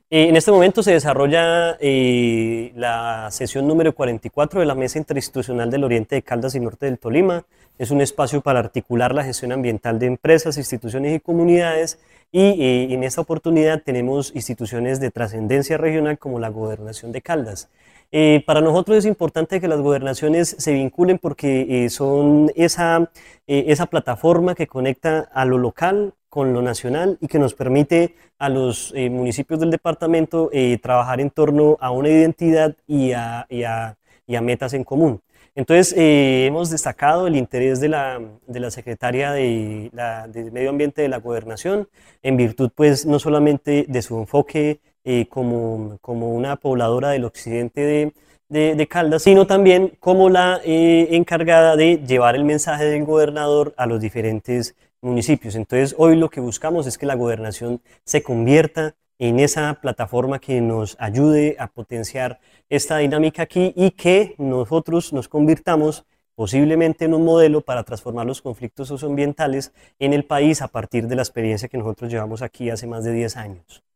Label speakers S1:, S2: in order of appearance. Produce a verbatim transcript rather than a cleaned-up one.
S1: Eh, en este momento se desarrolla eh, la sesión número cuarenta y cuatro de la Mesa Interinstitucional del Oriente de Caldas y Norte del Tolima. Es un espacio para articular la gestión ambiental de empresas, instituciones y comunidades, y eh, en esta oportunidad tenemos instituciones de trascendencia regional como la Gobernación de Caldas. Eh, para nosotros es importante que las gobernaciones se vinculen porque eh, son esa, eh, esa plataforma que conecta a lo local con lo nacional y que nos permite a los eh, municipios del departamento eh, trabajar en torno a una identidad y a, y a, y a metas en común. Entonces, eh, hemos destacado el interés de la, de la secretaria de, la, de Medio Ambiente de la Gobernación, en virtud, pues, no solamente de su enfoque eh, como, como una pobladora del occidente de, de, de Caldas, sino también como la eh, encargada de llevar el mensaje del gobernador a los diferentes municipios. Entonces, hoy lo que buscamos es que la gobernación se convierta en esa plataforma que nos ayude a potenciar esta dinámica aquí y que nosotros nos convirtamos posiblemente en un modelo para transformar los conflictos socioambientales en el país a partir de la experiencia que nosotros llevamos aquí hace más de diez años.